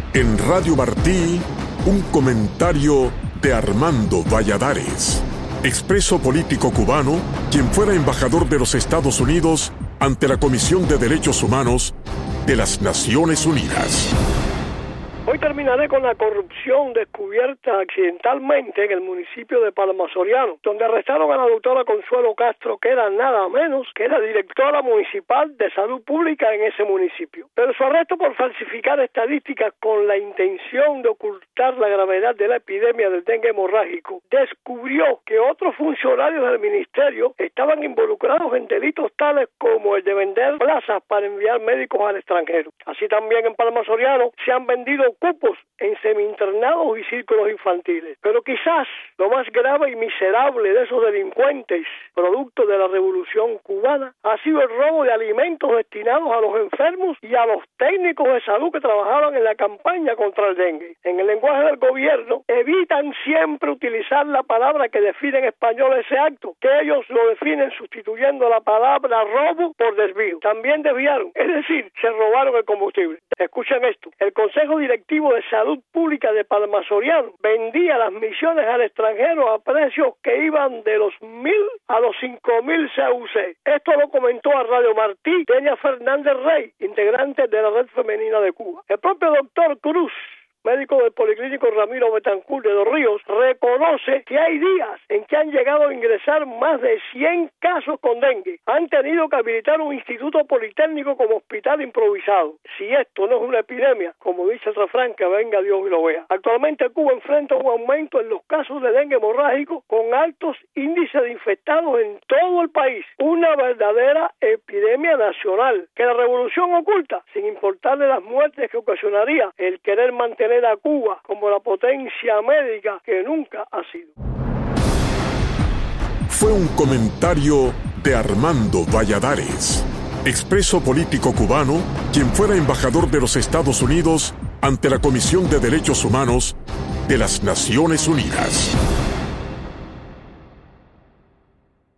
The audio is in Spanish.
En Radio Martí, un comentario de Armando Valladares, expreso político cubano, quien fuera embajador de los Estados Unidos ante la Comisión de Derechos Humanos de las Naciones Unidas. Hoy terminaré con la corrupción descubierta accidentalmente en el municipio de Palmasoriano, donde arrestaron a la doctora Consuelo Castro, que era nada menos que la directora municipal de salud pública en ese municipio. Pero su arresto por falsificar estadísticas con la intención de ocultar la gravedad de la epidemia del dengue hemorrágico descubrió que otros funcionarios del ministerio estaban involucrados en delitos tales como el de vender plazas para enviar médicos al extranjero. Así también en Palmasoriano se han vendido cupos en semi-internados y círculos infantiles. Pero quizás lo más grave y miserable de esos delincuentes, producto de la revolución cubana, ha sido el robo de alimentos destinados a los enfermos y a los técnicos de salud que trabajaban en la campaña contra el dengue. En el lenguaje del gobierno, evitan siempre utilizar la palabra que define en español ese acto, que ellos lo definen sustituyendo la palabra robo por desvío. También desviaron, es decir, se robaron el combustible. Escuchen esto, el Consejo Directivo de Salud Pública de Palmasoriano vendía las misiones al extranjero a precios que iban de los 1.000 a los 5.000 CUC. Esto lo comentó a Radio Martí Deña Fernández Rey, integrante de la Red Femenina de Cuba. El propio doctor Cruz, médico del Policlínico Ramiro Betancourt de Dos Ríos, reconoce que hay días en que han llegado a ingresar más de 100 casos con dengue. Han tenido que habilitar un instituto politécnico como hospital improvisado. Si esto no es una epidemia, como dice el refrán, que venga Dios y lo vea. Actualmente Cuba enfrenta un aumento en los casos de dengue hemorrágico con altos índices de infectados en todo el país. Una verdadera epidemia nacional que la revolución oculta, sin importarle las muertes que ocasionaría el querer mantener a Cuba como la potencia médica que nunca ha sido. Fue un comentario de Armando Valladares, expreso político cubano, quien fuera embajador de los Estados Unidos ante la Comisión de Derechos Humanos de las Naciones Unidas.